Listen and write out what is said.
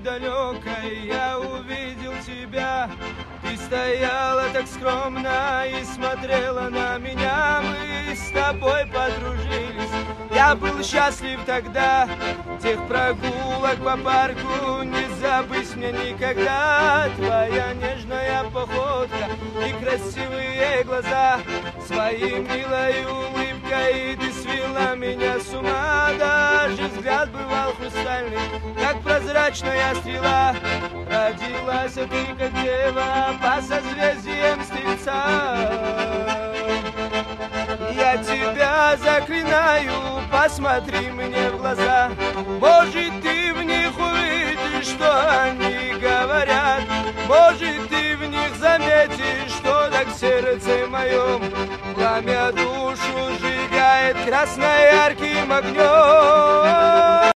далекой я увидел тебя. Ты стояла так скромно и смотрела на меня. Мы с тобой подружились. Я был счастлив тогда. Тех прогулок по парку не забыть мне никогда. Твоя нежная походка и красивые глаза, своей милой улыбкой ты свела меня с ума. Даже взгляд бывал хрустальный, как прозрачная стрела. Родилась ты, как дева, по созвездиям Стрельца. Я тебя заклинаю, посмотри мне в глаза. Может, ты в них увидишь, что они говорят. Может, ты в них заметишь, что так в сердце моем пламя душу сжигает красноярким огнем.